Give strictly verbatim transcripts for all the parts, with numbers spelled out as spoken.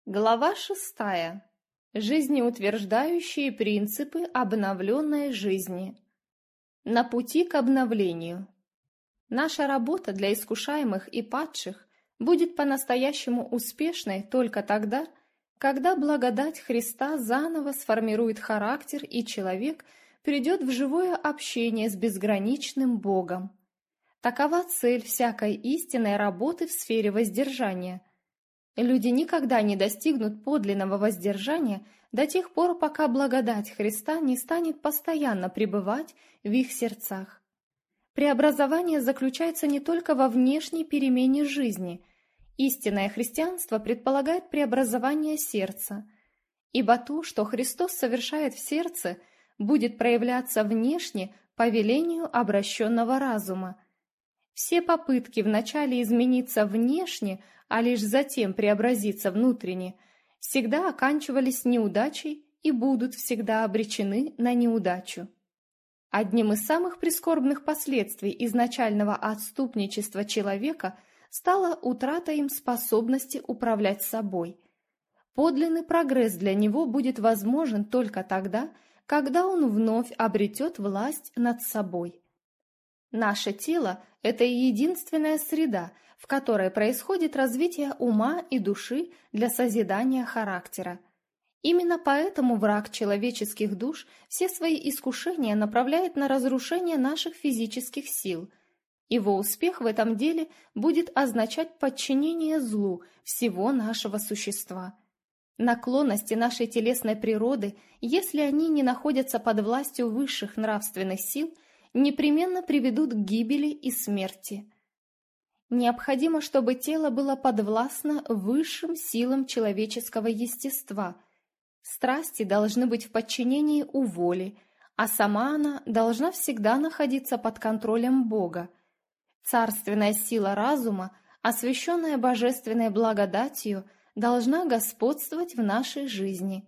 Глава шестая. Жизнеутверждающие принципы обновленной жизни. На пути к обновлению. Наша работа для искушаемых и падших будет по-настоящему успешной только тогда, когда благодать Христа заново сформирует характер и человек придет в живое общение с безграничным Богом. Такова цель всякой истинной работы в сфере воздержания. Люди никогда не достигнут подлинного воздержания до тех пор, пока благодать Христа не станет постоянно пребывать в их сердцах. Преобразование заключается не только во внешней перемене жизни. Истинное христианство предполагает преобразование сердца, ибо то, что Христос совершает в сердце, будет проявляться внешне по велению обращенного разума. Все попытки вначале измениться внешне, а лишь затем преобразиться внутренне, всегда оканчивались неудачей и будут всегда обречены на неудачу. Одним из самых прискорбных последствий изначального отступничества человека стала утрата им способности управлять собой. Подлинный прогресс для него будет возможен только тогда, когда он вновь обретет власть над собой. Наше тело – это единственная среда, в которой происходит развитие ума и души для созидания характера. Именно поэтому враг человеческих душ все свои искушения направляет на разрушение наших физических сил. Его успех в этом деле будет означать подчинение злу всего нашего существа. Наклонности нашей телесной природы, если они не находятся под властью высших нравственных сил, непременно приведут к гибели и смерти. Необходимо, чтобы тело было подвластно высшим силам человеческого естества. Страсти должны быть в подчинении у воли, а сама она должна всегда находиться под контролем Бога. Царственная сила разума, освященная божественной благодатью, должна господствовать в нашей жизни.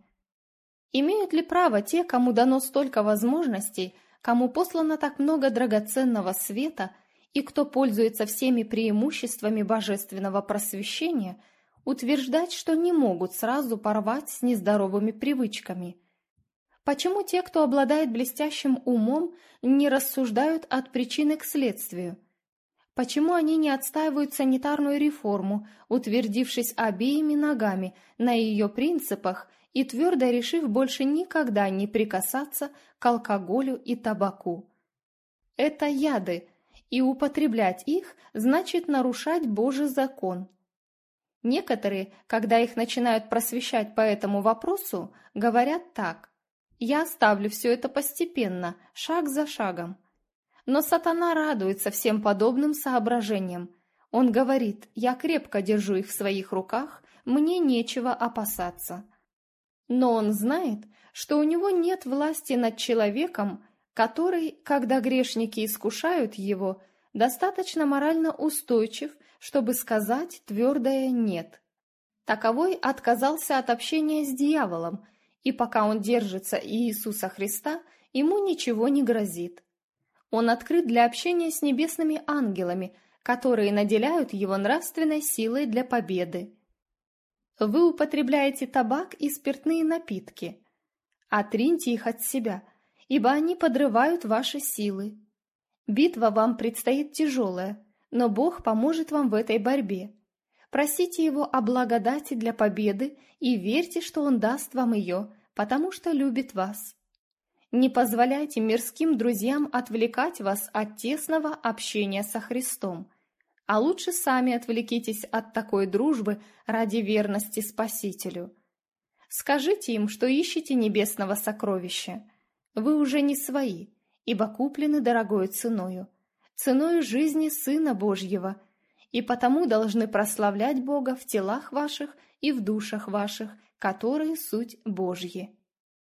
Имеют ли право те, кому дано столько возможностей, кому послано так много драгоценного света и кто пользуется всеми преимуществами божественного просвещения, утверждать, что не могут сразу порвать с нездоровыми привычками? Почему те, кто обладает блестящим умом, не рассуждают от причины к следствию? Почему они не отстаивают санитарную реформу, утвердившись обеими ногами на ее принципах и твердо решив больше никогда не прикасаться к алкоголю и табаку? Это яды, и употреблять их значит нарушать Божий закон. Некоторые, когда их начинают просвещать по этому вопросу, говорят так: «Я оставлю все это постепенно, шаг за шагом». Но сатана радуется всем подобным соображениям. Он говорит: «Я крепко держу их в своих руках, мне нечего опасаться». Но он знает, что у него нет власти над человеком, который, когда грешники искушают его, достаточно морально устойчив, чтобы сказать твердое «нет». Таковой отказался от общения с дьяволом, и пока он держится Иисуса Христа, ему ничего не грозит. Он открыт для общения с небесными ангелами, которые наделяют его нравственной силой для победы. Вы употребляете табак и спиртные напитки. Отриньте их от себя, ибо они подрывают ваши силы. Битва вам предстоит тяжелая, но Бог поможет вам в этой борьбе. Просите Его о благодати для победы и верьте, что Он даст вам ее, потому что любит вас. Не позволяйте мирским друзьям отвлекать вас от тесного общения со Христом, а лучше сами отвлекитесь от такой дружбы ради верности Спасителю. Скажите им, что ищете небесного сокровища. Вы уже не свои, ибо куплены дорогою ценою, ценою жизни Сына Божьего, и потому должны прославлять Бога в телах ваших и в душах ваших, которые суть Божьи.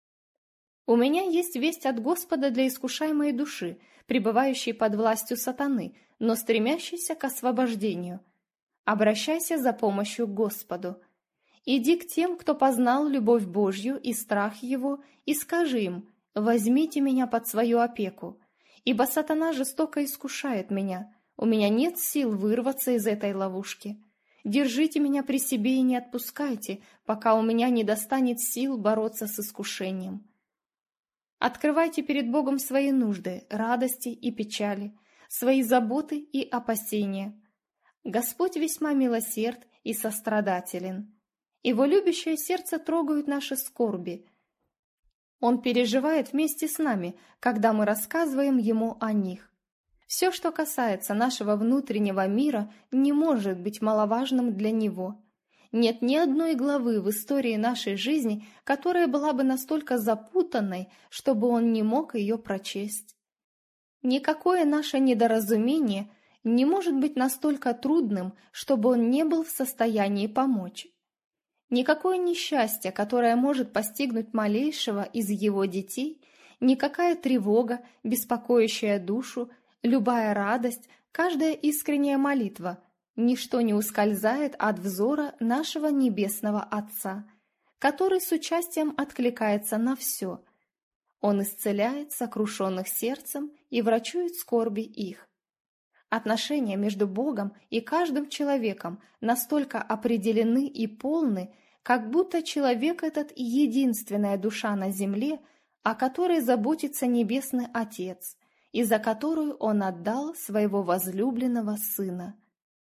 У меня есть весть от Господа для искушаемой души, пребывающей под властью сатаны, но стремящейся к освобождению. Обращайся за помощью к Господу. Иди к тем, кто познал любовь Божью и страх Его, и скажи им: «Возьмите меня под свою опеку, ибо сатана жестоко искушает меня, у меня нет сил вырваться из этой ловушки. Держите меня при себе и не отпускайте, пока у меня не достанет сил бороться с искушением. Открывайте перед Богом свои нужды, радости и печали, свои заботы и опасения. Господь весьма милосерд и сострадателен. Его любящее сердце трогают наши скорби. Он переживает вместе с нами, когда мы рассказываем Ему о них. Все, что касается нашего внутреннего мира, не может быть маловажным для Него. Нет ни одной главы в истории нашей жизни, которая была бы настолько запутанной, чтобы Он не мог ее прочесть. Никакое наше недоразумение не может быть настолько трудным, чтобы Он не был в состоянии помочь. Никакое несчастье, которое может постигнуть малейшего из Его детей, никакая тревога, беспокоящая душу, любая радость, каждая искренняя молитва, ничто не ускользает от взора нашего Небесного Отца, который с участием откликается на все. Он исцеляет сокрушенных сердцем и врачует скорби их. Отношения между Богом и каждым человеком настолько определены и полны, как будто человек этот единственная душа на земле, о которой заботится Небесный Отец, и за которую Он отдал своего возлюбленного Сына.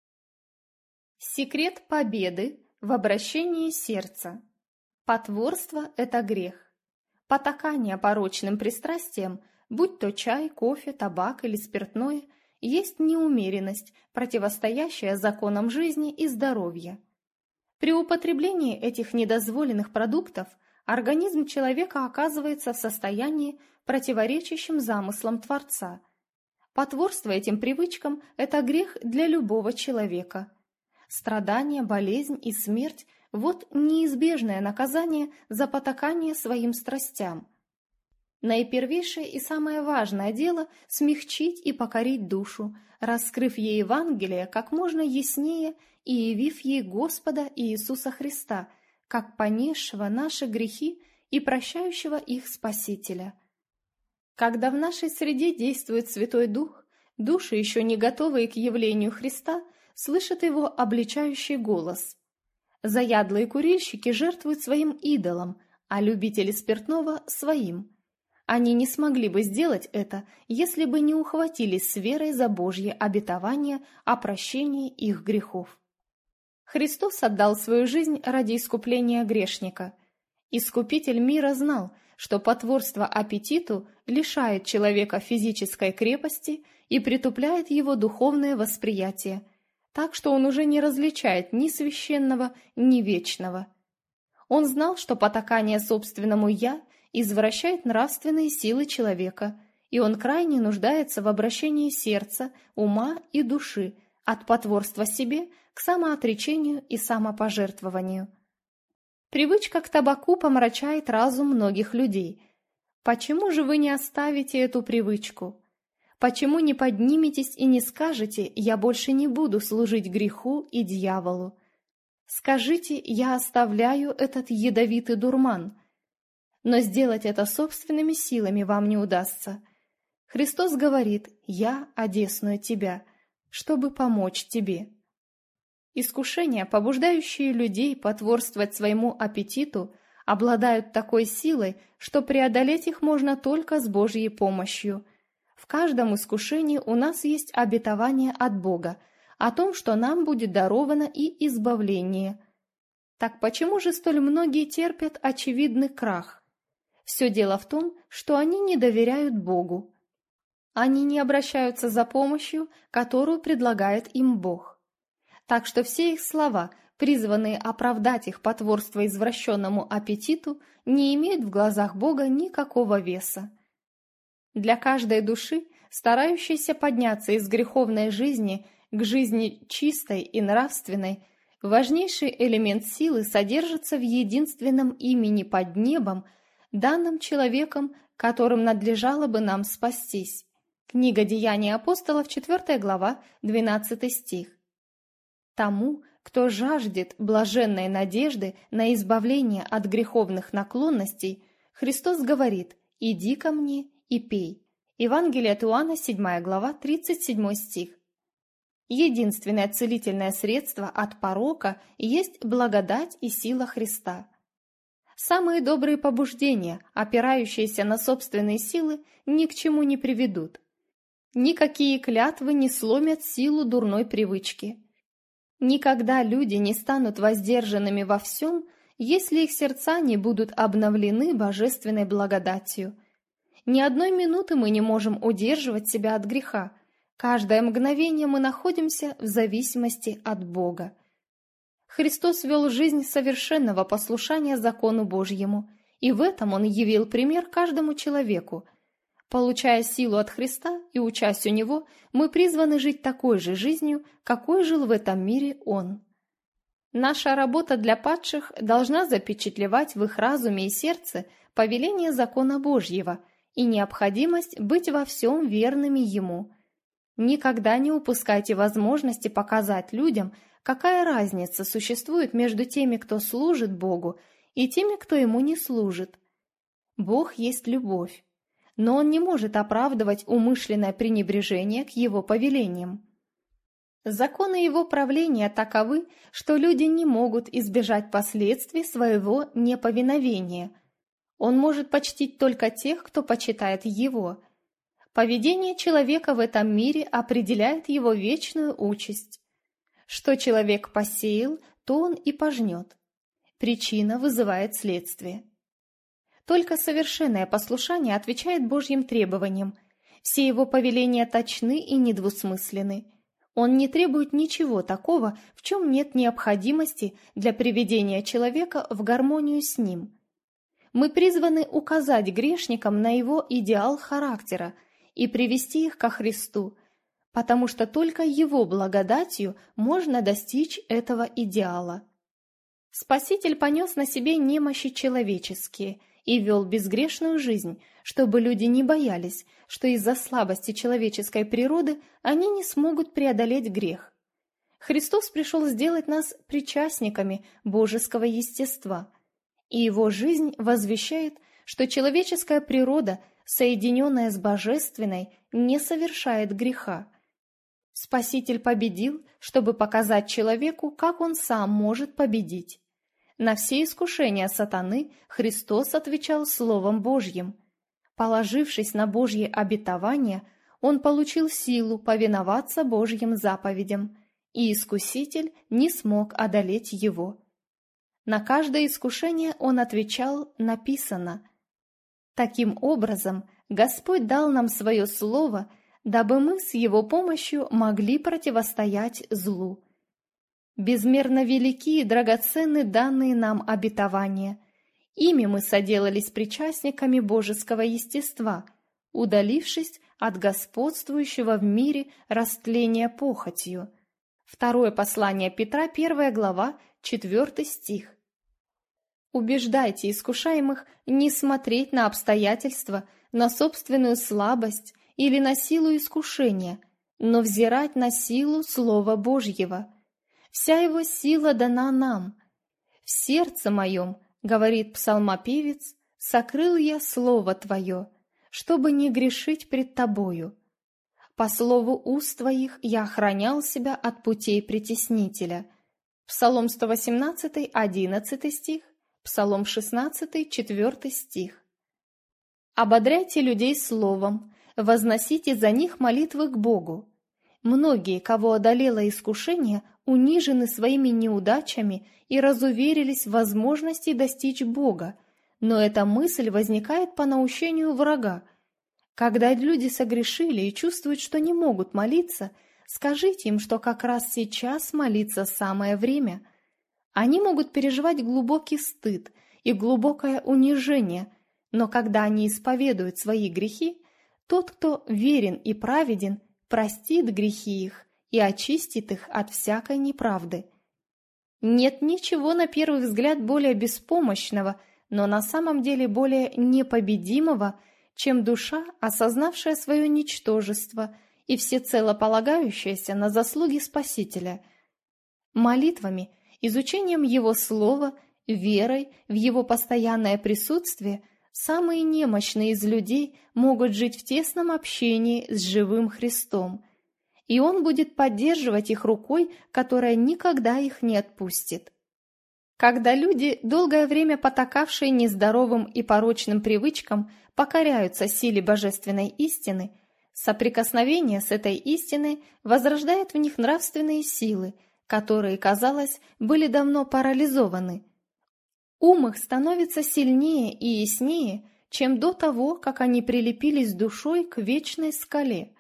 Секрет победы в обращении сердца. Потворство – это грех. Потакание порочным пристрастиям, будь то чай, кофе, табак или спиртное, есть неумеренность, противостоящая законам жизни и здоровья. При употреблении этих недозволенных продуктов организм человека оказывается в состоянии, противоречащим замыслам Творца. Потворство этим привычкам – это грех для любого человека. Страдания, болезнь и смерть – вот неизбежное наказание за потакание своим страстям. Наипервейшее и самое важное дело – смягчить и покорить душу, раскрыв ей Евангелие как можно яснее и явив ей Господа Иисуса Христа, как понесшего наши грехи и прощающего их Спасителя. Когда в нашей среде действует Святой Дух, души, еще не готовые к явлению Христа, слышат Его обличающий голос. Заядлые курильщики жертвуют своим идолам, а любители спиртного – своим. Они не смогли бы сделать это, если бы не ухватились с верой за Божье обетование о прощении их грехов. Христос отдал свою жизнь ради искупления грешника. Искупитель мира знал, что потворство аппетиту лишает человека физической крепости и притупляет его духовное восприятие, так что он уже не различает ни священного, ни вечного. Он знал, что потакание собственному «я» извращает нравственные силы человека, и он крайне нуждается в обращении сердца, ума и души от потворства себе к самоотречению и самопожертвованию. Привычка к табаку помрачает разум многих людей. Почему же вы не оставите эту привычку? Почему не подниметесь и не скажете «я больше не буду служить греху и дьяволу»? Скажите «я оставляю этот ядовитый дурман». Но сделать это собственными силами вам не удастся. Христос говорит «я одесную тебя», чтобы помочь тебе. Искушения, побуждающие людей потворствовать своему аппетиту, обладают такой силой, что преодолеть их можно только с Божьей помощью. В каждом искушении у нас есть обетование от Бога о том, что нам будет даровано и избавление. Так почему же столь многие терпят очевидный крах? Все дело в том, что они не доверяют Богу. Они не обращаются за помощью, которую предлагает им Бог. Так что все их слова, призванные оправдать их потворство извращенному аппетиту, не имеют в глазах Бога никакого веса. Для каждой души, старающейся подняться из греховной жизни к жизни чистой и нравственной, важнейший элемент силы содержится в единственном имени под небом, данном человеком, которым надлежало бы нам спастись. Книга Деяний апостолов, четвёртая глава, двенадцатый стих. Тому, кто жаждет блаженной надежды на избавление от греховных наклонностей, Христос говорит «иди ко мне и пей». Евангелие от Иоанна, седьмая глава, тридцать седьмой стих. Единственное целительное средство от порока есть благодать и сила Христа. Самые добрые побуждения, опирающиеся на собственные силы, ни к чему не приведут. Никакие клятвы не сломят силу дурной привычки. Никогда люди не станут воздержанными во всем, если их сердца не будут обновлены божественной благодатью. Ни одной минуты мы не можем удерживать себя от греха. Каждое мгновение мы находимся в зависимости от Бога. Христос вел жизнь совершенного послушания закону Божьему, и в этом Он явил пример каждому человеку. Получая силу от Христа и учась у Него, мы призваны жить такой же жизнью, какой жил в этом мире Он. Наша работа для падших должна запечатлевать в их разуме и сердце повеление закона Божьего и необходимость быть во всем верными Ему. Никогда не упускайте возможности показать людям, какая разница существует между теми, кто служит Богу, и теми, кто Ему не служит. Бог есть любовь, но Он не может оправдывать умышленное пренебрежение к Его повелениям. Законы Его правления таковы, что люди не могут избежать последствий своего неповиновения. Он может почтить только тех, кто почитает Его. Поведение человека в этом мире определяет его вечную участь. Что человек посеял, то он и пожнет. Причина вызывает следствие. Только совершенное послушание отвечает Божьим требованиям. Все его повеления точны и недвусмысленны. Он не требует ничего такого, в чем нет необходимости для приведения человека в гармонию с ним. Мы призваны указать грешникам на его идеал характера и привести их ко Христу, потому что только Его благодатью можно достичь этого идеала. Спаситель понес на себе немощи человеческие и вел безгрешную жизнь, чтобы люди не боялись, что из-за слабости человеческой природы они не смогут преодолеть грех. Христос пришел сделать нас причастниками божеского естества, и Его жизнь возвещает, что человеческая природа, соединенная с божественной, не совершает греха. Спаситель победил, чтобы показать человеку, как он сам может победить. На все искушения сатаны Христос отвечал Словом Божьим. Положившись на Божьи обетования, он получил силу повиноваться Божьим заповедям, и искуситель не смог одолеть его. На каждое искушение он отвечал «написано». Таким образом, Господь дал нам свое Слово, дабы мы с Его помощью могли противостоять злу. Безмерно велики и драгоценны данные нам обетования. Ими мы соделались причастниками божеского естества, удалившись от господствующего в мире растления похотью. Второе послание Петра, первая глава, четвертый стих. Убеждайте искушаемых не смотреть на обстоятельства, на собственную слабость или на силу искушения, но взирать на силу Слова Божьего. Вся его сила дана нам. «В сердце моем, — говорит псалмопевец, — сокрыл я Слово Твое, чтобы не грешить пред Тобою. По слову уст Твоих я охранял себя от путей притеснителя». Псалом сто восемнадцатый, одиннадцатый стих, Псалом шестнадцатый, четвертый стих. Ободряйте людей словом, возносите за них молитвы к Богу. Многие, кого одолело искушение, унижены своими неудачами и разуверились в возможности достичь Бога, но эта мысль возникает по наущению врага. Когда люди согрешили и чувствуют, что не могут молиться, скажите им, что как раз сейчас молиться самое время. Они могут переживать глубокий стыд и глубокое унижение, но когда они исповедуют свои грехи, тот, кто верен и праведен, простит грехи их и очистит их от всякой неправды. Нет ничего на первый взгляд более беспомощного, но на самом деле более непобедимого, чем душа, осознавшая свое ничтожество и всецело полагающаяся на заслуги Спасителя. Молитвами, изучением Его Слова, верой в Его постоянное присутствие самые немощные из людей могут жить в тесном общении с живым Христом. и Он будет поддерживать их рукой, которая никогда их не отпустит. Когда люди, долгое время потакавшие нездоровым и порочным привычкам, покоряются силе божественной истины, соприкосновение с этой истиной возрождает в них нравственные силы, которые, казалось, были давно парализованы. Ум их становится сильнее и яснее, чем до того, как они прилепились душой к вечной скале.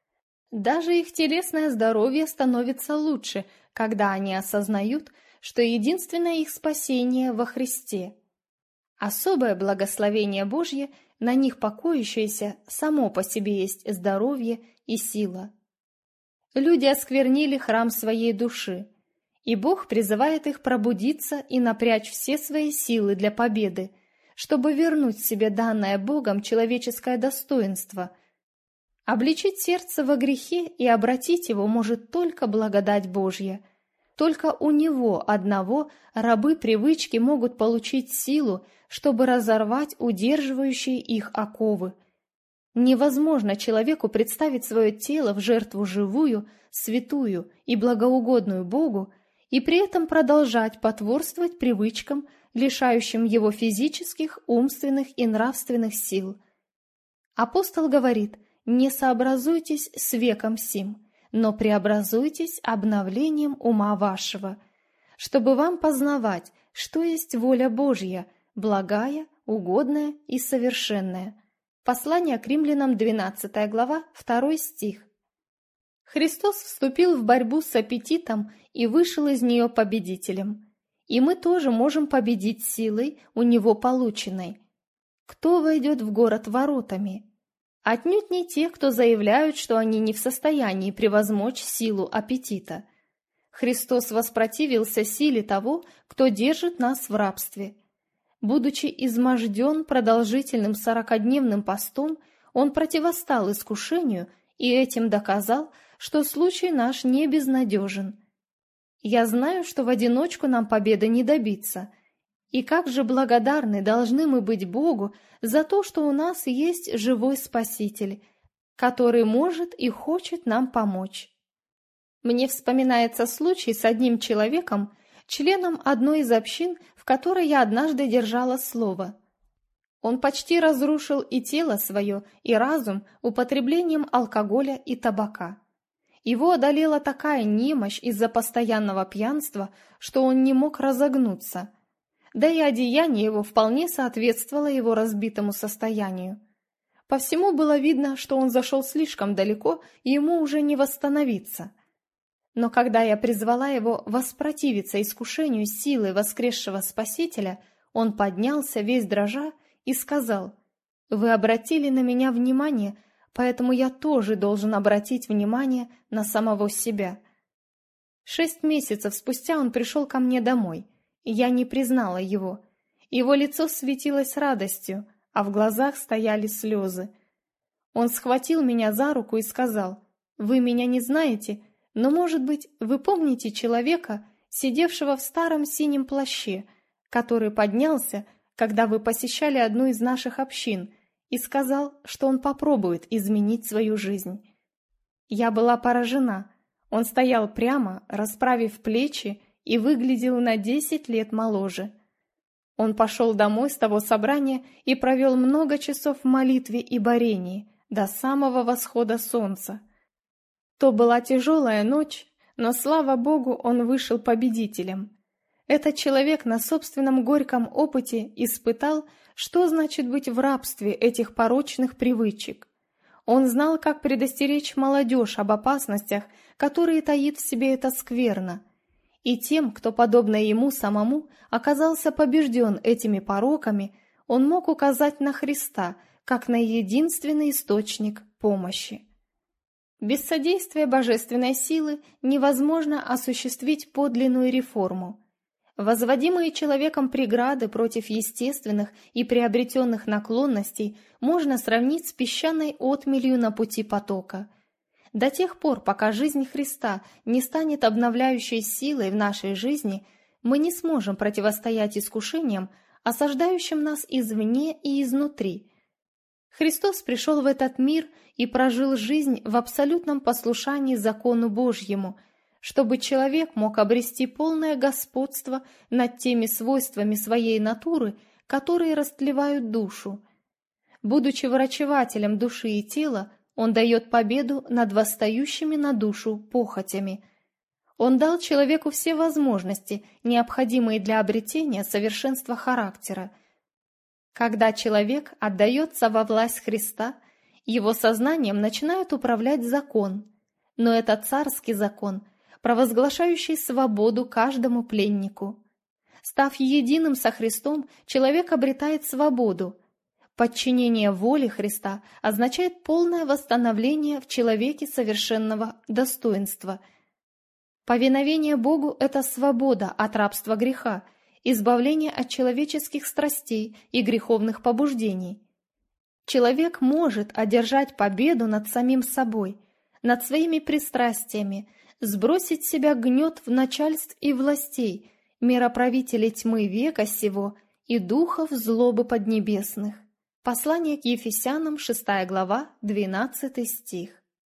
Даже их телесное здоровье становится лучше, когда они осознают, что единственное их спасение во Христе. Особое благословение Божье, на них покоящееся, само по себе есть здоровье и сила. Люди осквернили храм своей души, и Бог призывает их пробудиться и напрячь все свои силы для победы, чтобы вернуть себе данное Богом человеческое достоинство. Обличить сердце во грехе и обратить его может только благодать Божья. Только у Него одного рабы привычки могут получить силу, чтобы разорвать удерживающие их оковы. Невозможно человеку представить свое тело в жертву живую, святую и благоугодную Богу, и при этом продолжать потворствовать привычкам, лишающим его физических, умственных и нравственных сил. Апостол говорит: «Не сообразуйтесь с веком сим, но преобразуйтесь обновлением ума вашего, чтобы вам познавать, что есть воля Божья, благая, угодная и совершенная». Послание к римлянам, двенадцатая глава, второй стих. Христос вступил в борьбу с аппетитом и вышел из нее победителем. И мы тоже можем победить силой, у Него полученной. Кто войдет в город воротами? Отнюдь не те, кто заявляют, что они не в состоянии превозмочь силу аппетита. Христос воспротивился силе того, кто держит нас в рабстве. Будучи изможден продолжительным сорокадневным постом, Он противостал искушению и этим доказал, что случай наш не безнадежен. Я знаю, что в одиночку нам победы не добиться, и как же благодарны должны мы быть Богу за то, что у нас есть живой Спаситель, который может и хочет нам помочь. Мне вспоминается случай с одним человеком, членом одной из общин, в которой я однажды держала слово. Он почти разрушил и тело свое, и разум употреблением алкоголя и табака. Его одолела такая немощь из-за постоянного пьянства, что он не мог разогнуться. Да и одеяние его вполне соответствовало его разбитому состоянию. По всему было видно, что он зашел слишком далеко, и ему уже не восстановиться. Но когда я призвала его воспротивиться искушению силы воскресшего Спасителя, он поднялся весь дрожа и сказал: «Вы обратили на меня внимание, поэтому я тоже должен обратить внимание на самого себя». Шесть месяцев спустя он пришел ко мне домой, и я не признала его. Его лицо светилось радостью, а в глазах стояли слезы. Он схватил меня за руку и сказал: «Вы меня не знаете, но, может быть, вы помните человека, сидевшего в старом синем плаще, который поднялся, когда вы посещали одну из наших общин, и сказал, что он попробует изменить свою жизнь». Я была поражена. Он стоял прямо, расправив плечи, и выглядел на десять лет моложе. Он пошел домой с того собрания и провел много часов в молитве и борении до самого восхода солнца. То была тяжелая ночь, но, слава Богу, он вышел победителем. Этот человек на собственном горьком опыте испытал, что значит быть в рабстве этих порочных привычек. Он знал, как предостеречь молодежь об опасностях, которые таит в себе эта скверна. И тем, кто, подобно ему самому, оказался побежден этими пороками, он мог указать на Христа, как на единственный источник помощи. Без содействия божественной силы невозможно осуществить подлинную реформу. Возводимые человеком преграды против естественных и приобретенных наклонностей можно сравнить с песчаной отмелью на пути потока. До тех пор, пока жизнь Христа не станет обновляющей силой в нашей жизни, мы не сможем противостоять искушениям, осаждающим нас извне и изнутри. Христос пришел в этот мир и прожил жизнь в абсолютном послушании закону Божьему, чтобы человек мог обрести полное господство над теми свойствами своей натуры, которые растлевают душу. Будучи врачевателем души и тела, он дает победу над восстающими на душу похотями. Он дал человеку все возможности, необходимые для обретения совершенства характера. Когда человек отдается во власть Христа, его сознанием начинает управлять закон, но это царский закон, провозглашающий свободу каждому пленнику. Став единым со Христом, человек обретает свободу. Подчинение воле Христа означает полное восстановление в человеке совершенного достоинства. Повиновение Богу – это свобода от рабства греха, избавление от человеческих страстей и греховных побуждений. Человек может одержать победу над самим собой, над своими пристрастиями, сбросить с себя гнет в начальств и властей, мироправителей тьмы века сего и духов злобы поднебесных. Послание к Ефесянам, шестая глава, двенадцатый стих.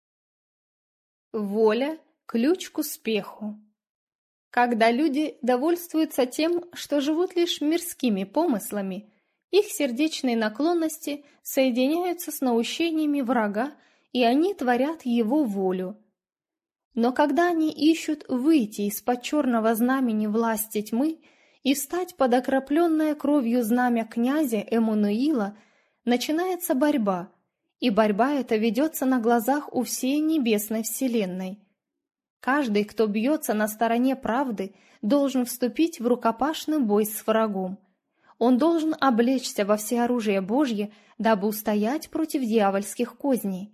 Воля – ключ к успеху. Когда люди довольствуются тем, что живут лишь мирскими помыслами, их сердечные наклонности соединяются с наущениями врага, и они творят его волю. Но когда они ищут выйти из-под черного знамени власти тьмы и встать под окропленное кровью знамя князя Эммануила, начинается борьба, и борьба эта ведется на глазах у всей небесной вселенной. Каждый, кто бьется на стороне правды, должен вступить в рукопашный бой с врагом. Он должен облечься во всеоружие Божье, дабы устоять против дьявольских козней.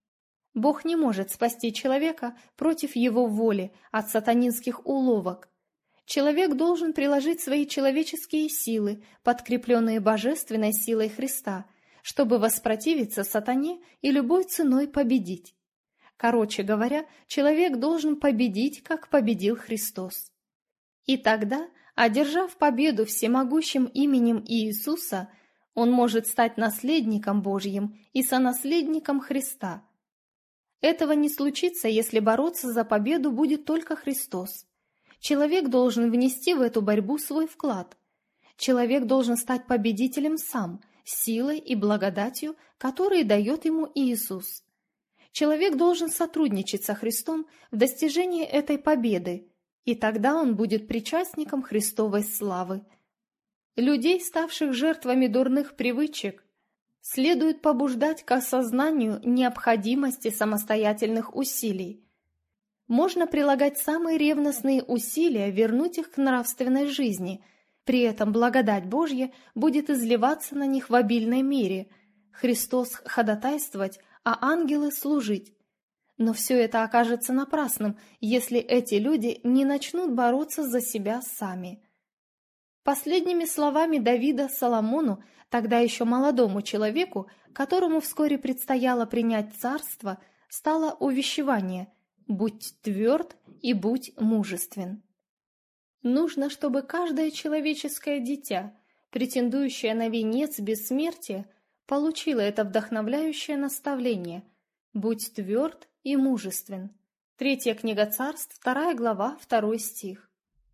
Бог не может спасти человека против его воли от сатанинских уловок. Человек должен приложить свои человеческие силы, подкрепленные божественной силой Христа, чтобы воспротивиться сатане и любой ценой победить. Короче говоря, человек должен победить, как победил Христос. И тогда, одержав победу всемогущим именем Иисуса, он может стать наследником Божьим и сонаследником Христа. Этого не случится, если бороться за победу будет только Христос. Человек должен внести в эту борьбу свой вклад. Человек должен стать победителем сам, силой и благодатью, которые дает ему Иисус. Человек должен сотрудничать со Христом в достижении этой победы, и тогда он будет причастником Христовой славы. Людей, ставших жертвами дурных привычек, следует побуждать к осознанию необходимости самостоятельных усилий. Можно прилагать самые ревностные усилия вернуть их к нравственной жизни, при этом благодать Божья будет изливаться на них в обильной мере, Христос ходатайствовать, а ангелы служить. Но все это окажется напрасным, если эти люди не начнут бороться за себя сами. Последними словами Давида Соломону, тогда еще молодому человеку, которому вскоре предстояло принять царство, стало увещевание: «Будь тверд и будь мужествен». Нужно, чтобы каждое человеческое дитя, претендующее на венец бессмертия, получило это вдохновляющее наставление: «Будь тверд и мужествен». Третья книга Царств, вторая глава, второй стих.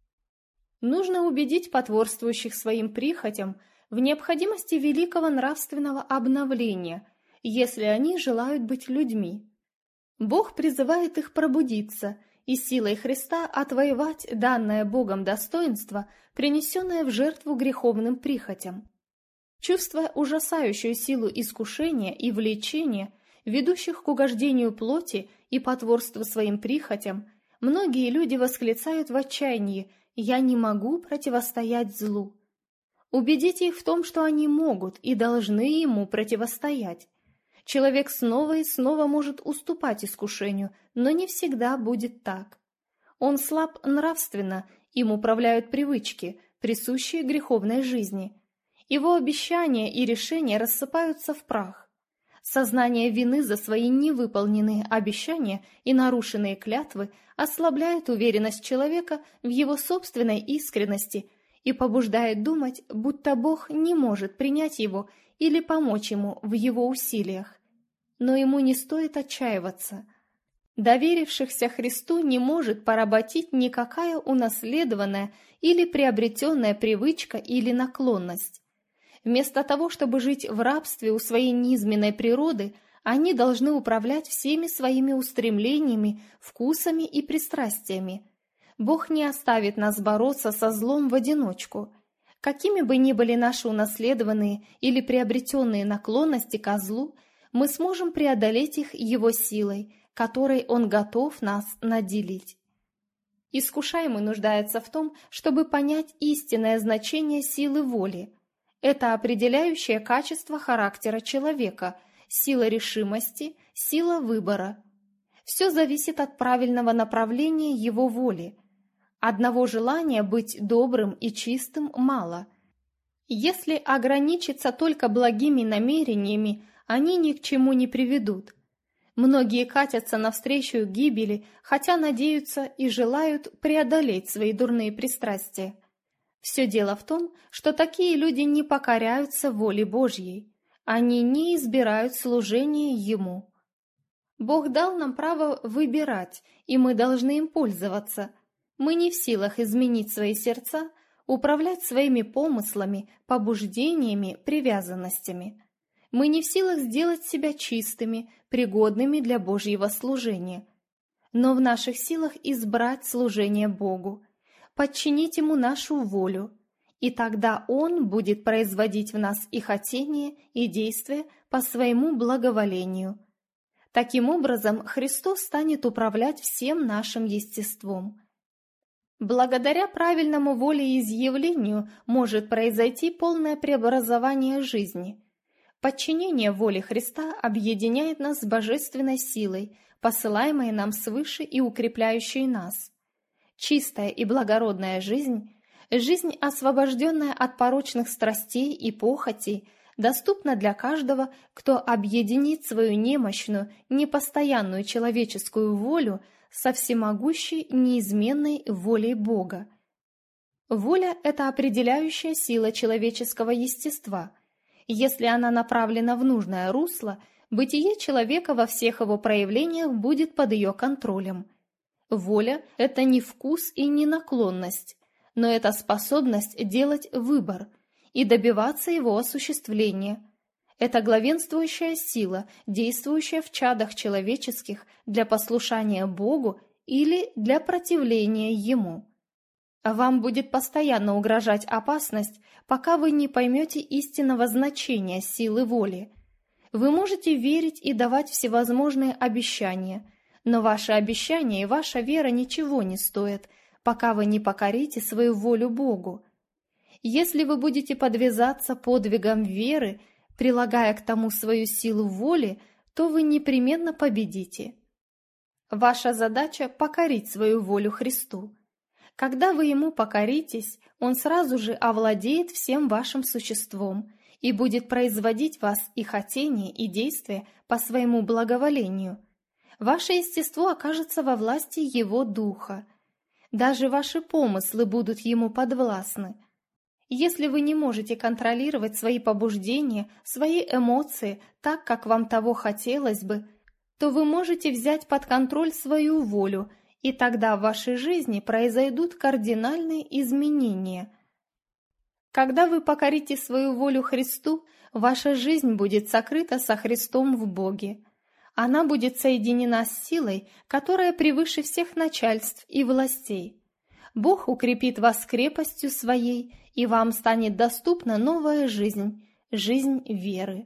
Нужно убедить потворствующих своим прихотям в необходимости великого нравственного обновления, если они желают быть людьми. Бог призывает их пробудиться и силой Христа отвоевать данное Богом достоинство, принесенное в жертву греховным прихотям. Чувствуя ужасающую силу искушения и влечения, ведущих к угождению плоти и потворству своим прихотям, многие люди восклицают в отчаянии: «Я не могу противостоять злу». Убедите их в том, что они могут и должны ему противостоять. Человек снова и снова может уступать искушению, но не всегда будет так. Он слаб нравственно, им управляют привычки, присущие греховной жизни. Его обещания и решения рассыпаются в прах. Сознание вины за свои невыполненные обещания и нарушенные клятвы ослабляет уверенность человека в его собственной искренности и побуждает думать, будто Бог не может принять его или помочь ему в его усилиях. Но ему не стоит отчаиваться. Доверившихся Христу не может поработить никакая унаследованная или приобретенная привычка или наклонность. Вместо того, чтобы жить в рабстве у своей низменной природы, они должны управлять всеми своими устремлениями, вкусами и пристрастиями. Бог не оставит нас бороться со злом в одиночку. Какими бы ни были наши унаследованные или приобретенные наклонности ко злу, мы сможем преодолеть их Его силой, которой Он готов нас наделить. Искушаемый нуждается в том, чтобы понять истинное значение силы воли. Это определяющее качество характера человека, сила решимости, сила выбора. Все зависит от правильного направления его воли. Одного желания быть добрым и чистым мало. Если ограничиться только благими намерениями, они ни к чему не приведут. Многие катятся навстречу гибели, хотя надеются и желают преодолеть свои дурные пристрастия. Все дело в том, что такие люди не покоряются воле Божьей. Они не избирают служение Ему. Бог дал нам право выбирать, и мы должны им пользоваться. Мы не в силах изменить свои сердца, управлять своими помыслами, побуждениями, привязанностями. Мы не в силах сделать себя чистыми, пригодными для Божьего служения. Но в наших силах избрать служение Богу, подчинить Ему нашу волю, и тогда Он будет производить в нас и хотение, и действия по своему благоволению. Таким образом, Христос станет управлять всем нашим естеством. Благодаря правильному волеизъявлению может произойти полное преобразование жизни. Подчинение воле Христа объединяет нас с божественной силой, посылаемой нам свыше и укрепляющей нас. Чистая и благородная жизнь, жизнь, освобожденная от порочных страстей и похотей, доступна для каждого, кто объединит свою немощную, непостоянную человеческую волю со всемогущей, неизменной волей Бога. Воля – это определяющая сила человеческого естества. Если она направлена в нужное русло, бытие человека во всех его проявлениях будет под ее контролем. Воля – это не вкус и не наклонность, но это способность делать выбор и добиваться его осуществления. Это главенствующая сила, действующая в чадах человеческих для послушания Богу или для противления Ему. Вам будет постоянно угрожать опасность, пока вы не поймете истинного значения силы воли. Вы можете верить и давать всевозможные обещания, но ваши обещания и ваша вера ничего не стоят, пока вы не покорите свою волю Богу. Если вы будете подвязаться подвигам веры, прилагая к тому свою силу воли, то вы непременно победите. Ваша задача – покорить свою волю Христу. Когда вы Ему покоритесь, Он сразу же овладеет всем вашим существом и будет производить вас и хотения, и действия по своему благоволению. Ваше естество окажется во власти Его Духа. Даже ваши помыслы будут Ему подвластны. Если вы не можете контролировать свои побуждения, свои эмоции так, как вам того хотелось бы, то вы можете взять под контроль свою волю, и тогда в вашей жизни произойдут кардинальные изменения. Когда вы покорите свою волю Христу, ваша жизнь будет сокрыта со Христом в Боге. Она будет соединена с силой, которая превыше всех начальств и властей. Бог укрепит вас крепостью своей, и вам станет доступна новая жизнь, жизнь веры.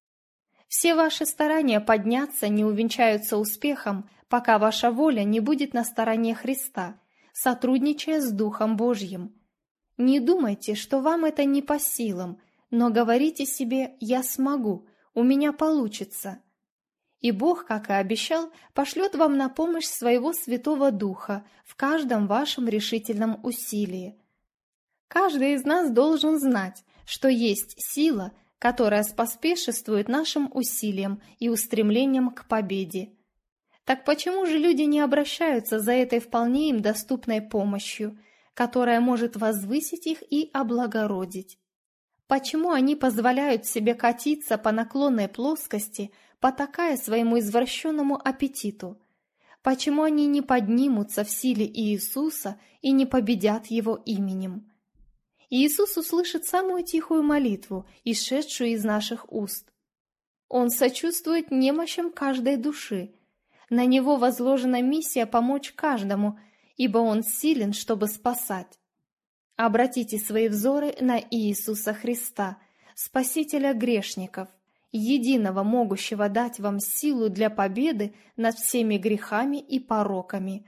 Все ваши старания подняться не увенчаются успехом, пока ваша воля не будет на стороне Христа, сотрудничая с Духом Божьим. Не думайте, что вам это не по силам, но говорите себе «я смогу, у меня получится». И Бог, как и обещал, пошлет вам на помощь своего Святого Духа в каждом вашем решительном усилии. Каждый из нас должен знать, что есть сила, которая споспешествует нашим усилиям и устремлениям к победе. Так почему же люди не обращаются за этой вполне им доступной помощью? которая может возвысить их и облагородить? Почему они позволяют себе катиться по наклонной плоскости, потакая своему извращенному аппетиту? Почему они не поднимутся в силе Иисуса и не победят Его именем? Иисус услышит самую тихую молитву, исшедшую из наших уст. Он сочувствует немощам каждой души. На Него возложена миссия помочь каждому, ибо Он силен, чтобы спасать. Обратите свои взоры на Иисуса Христа, Спасителя грешников, единого могущего дать вам силу для победы над всеми грехами и пороками.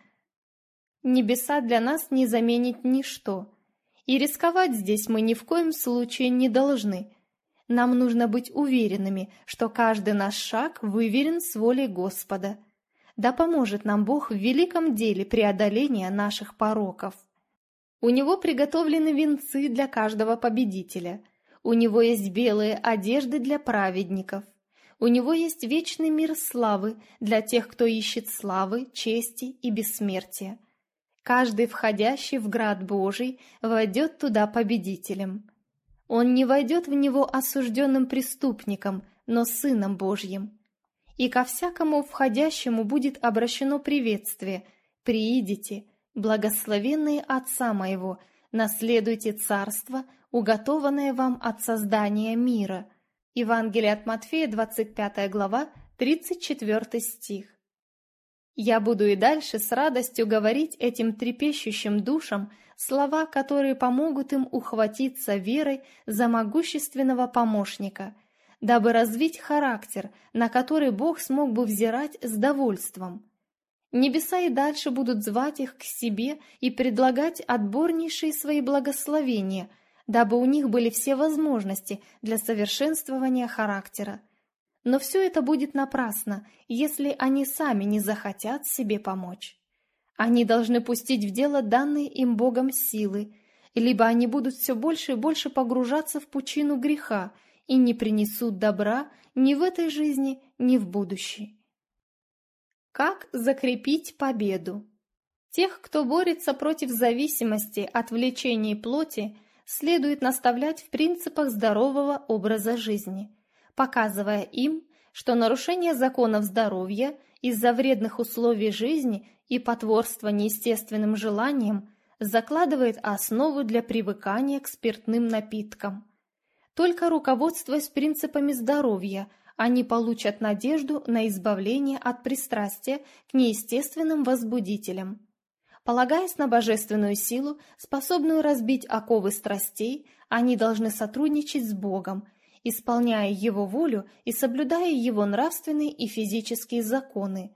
Небеса для нас не заменит ничто, и рисковать здесь мы ни в коем случае не должны. Нам нужно быть уверенными, что каждый наш шаг выверен с волей Господа. Да поможет нам Бог в великом деле преодоления наших пороков. У Него приготовлены венцы для каждого победителя. У Него есть белые одежды для праведников. У Него есть вечный мир славы для тех, кто ищет славы, чести и бессмертия. Каждый, входящий в град Божий, войдет туда победителем. Он не войдет в него осужденным преступником, но Сыном Божьим. И ко всякому входящему будет обращено приветствие: «Приидите, благословенные Отца Моего, наследуйте царство, уготованное вам от создания мира». Евангелие от Матфея, двадцать пятая глава, тридцать четвёртый стих. Я буду и дальше с радостью говорить этим трепещущим душам слова, которые помогут им ухватиться верой за могущественного помощника, дабы развить характер, на который Бог смог бы взирать с довольством. Небеса и дальше будут звать их к себе и предлагать отборнейшие свои благословения, дабы у них были все возможности для совершенствования характера. Но все это будет напрасно, если они сами не захотят себе помочь. Они должны пустить в дело данные им Богом силы, либо они будут все больше и больше погружаться в пучину греха и не принесут добра ни в этой жизни, ни в будущей. Как закрепить победу? Тех, кто борется против зависимости от влечений плоти, следует наставлять в принципах здорового образа жизни, показывая им, что нарушение законов здоровья из-за вредных условий жизни и потворства неестественным желаниям закладывает основу для привыкания к спиртным напиткам. Только руководствуясь принципами здоровья, они получат надежду на избавление от пристрастия к неестественным возбудителям. Полагаясь на божественную силу, способную разбить оковы страстей, они должны сотрудничать с Богом, исполняя Его волю и соблюдая Его нравственные и физические законы.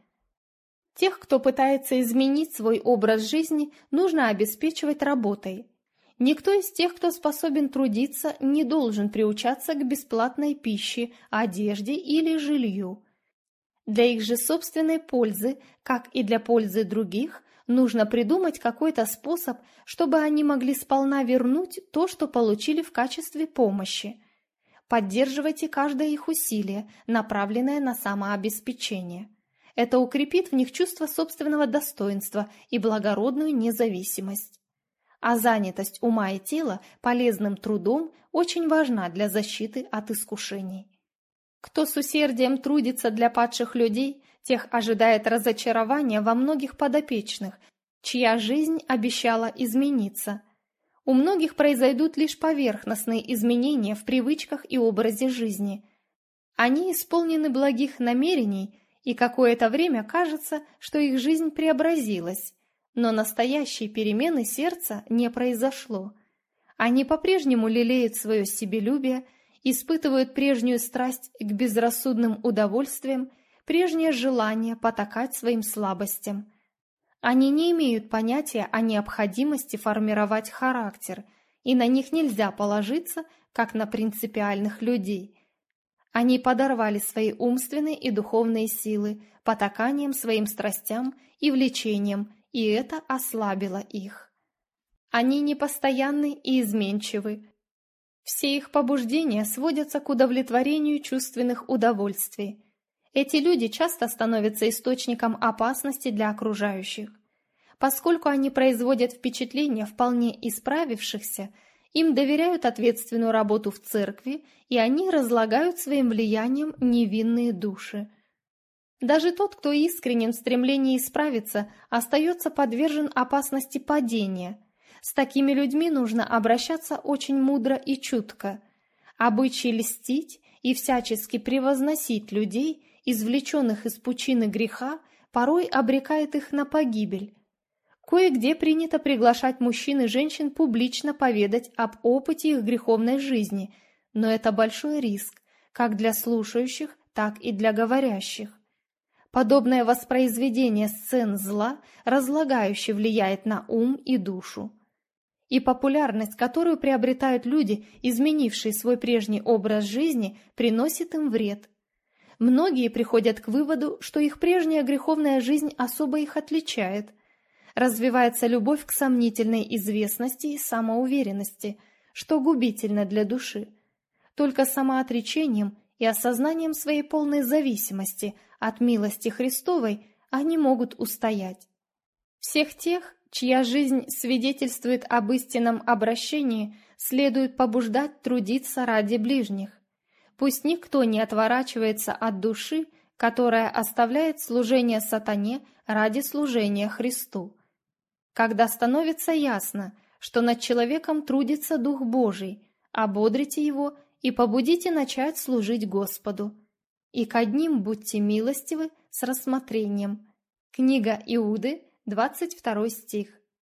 Тех, кто пытается изменить свой образ жизни, нужно обеспечивать работой. Никто из тех, кто способен трудиться, не должен приучаться к бесплатной пище, одежде или жилью. Для их же собственной пользы, как и для пользы других, нужно придумать какой-то способ, чтобы они могли сполна вернуть то, что получили в качестве помощи. Поддерживайте каждое их усилие, направленное на самообеспечение. Это укрепит в них чувство собственного достоинства и благородную независимость. А занятость ума и тела полезным трудом очень важна для защиты от искушений. Кто с усердием трудится для падших людей, тех ожидает разочарование во многих подопечных, чья жизнь обещала измениться. У многих произойдут лишь поверхностные изменения в привычках и образе жизни. Они исполнены благих намерений, и какое-то время кажется, что их жизнь преобразилась, но настоящей перемены сердца не произошло. Они по-прежнему лелеют свое себелюбие, испытывают прежнюю страсть к безрассудным удовольствиям, прежнее желание потакать своим слабостям. Они не имеют понятия о необходимости формировать характер, и на них нельзя положиться, как на принципиальных людей. Они подорвали свои умственные и духовные силы потаканием своим страстям и влечениям, и это ослабило их. Они непостоянны и изменчивы. Все их побуждения сводятся к удовлетворению чувственных удовольствий. Эти люди часто становятся источником опасности для окружающих. Поскольку они производят впечатление вполне исправившихся, им доверяют ответственную работу в церкви, и они разлагают своим влиянием невинные души. Даже тот, кто искренен в стремлении исправиться, остается подвержен опасности падения. С такими людьми нужно обращаться очень мудро и чутко. Обычай льстить и всячески превозносить людей, извлеченных из пучины греха, порой обрекает их на погибель. Кое-где принято приглашать мужчин и женщин публично поведать об опыте их греховной жизни, но это большой риск, как для слушающих, так и для говорящих. Подобное воспроизведение сцен зла разлагающе влияет на ум и душу. И популярность, которую приобретают люди, изменившие свой прежний образ жизни, приносит им вред. Многие приходят к выводу, что их прежняя греховная жизнь особо их отличает. Развивается любовь к сомнительной известности и самоуверенности, что губительно для души. Только самоотречением и осознанием своей полной зависимости от милости Христовой они могут устоять. Всех тех, чья жизнь свидетельствует об истинном обращении, следует побуждать трудиться ради ближних. Пусть никто не отворачивается от души, которая оставляет служение сатане ради служения Христу. Когда становится ясно, что над человеком трудится Дух Божий, ободрите его и побудите начать служить Господу. И к одним будьте милостивы с рассмотрением. Книга Иуды, двадцать второй стих.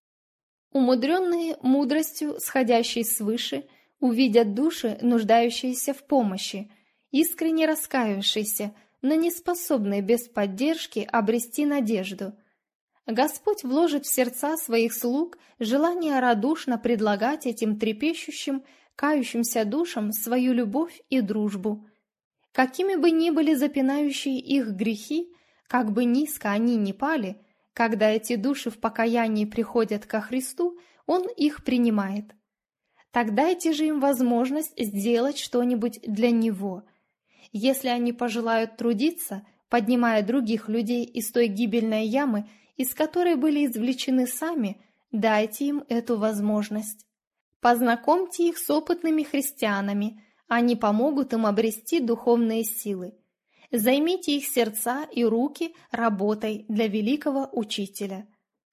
Умудренные мудростью, сходящей свыше, увидят души, нуждающиеся в помощи, искренне раскаявшиеся, но не способные без поддержки обрести надежду. Господь вложит в сердца своих слуг желание радушно предлагать этим трепещущим, кающимся душам свою любовь и дружбу. Какими бы ни были запинающие их грехи, как бы низко они ни пали, когда эти души в покаянии приходят ко Христу, Он их принимает. Так дайте же им возможность сделать что-нибудь для Него. Если они пожелают трудиться, поднимая других людей из той гибельной ямы, из которой были извлечены сами, дайте им эту возможность. Познакомьте их с опытными христианами, они помогут им обрести духовные силы. Займите их сердца и руки работой для великого учителя.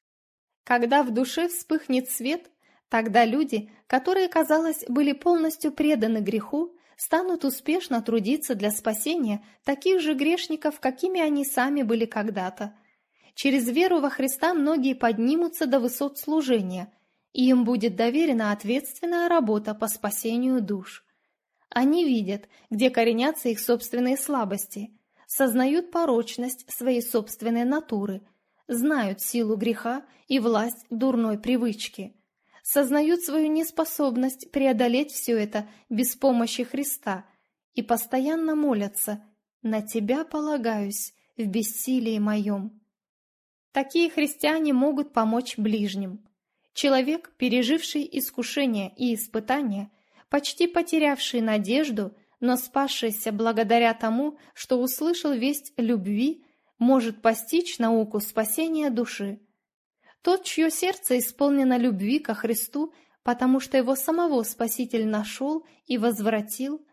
Когда в душе вспыхнет свет, тогда люди, которые, казалось, были полностью преданы греху, станут успешно трудиться для спасения таких же грешников, какими они сами были когда-то. Через веру во Христа многие поднимутся до высот служения, и им будет доверена ответственная работа по спасению душ. Они видят, где коренятся их собственные слабости, сознают порочность своей собственной натуры, знают силу греха и власть дурной привычки, сознают свою неспособность преодолеть все это без помощи Христа и постоянно молятся: «На Тебя полагаюсь в бессилии моем». Такие христиане могут помочь ближним. Человек, переживший искушения и испытания, почти потерявший надежду, но спасшийся благодаря тому, что услышал весть любви, может постичь науку спасения души. Тот, чье сердце исполнено любви ко Христу, потому что его самого Спаситель нашел и возвратил,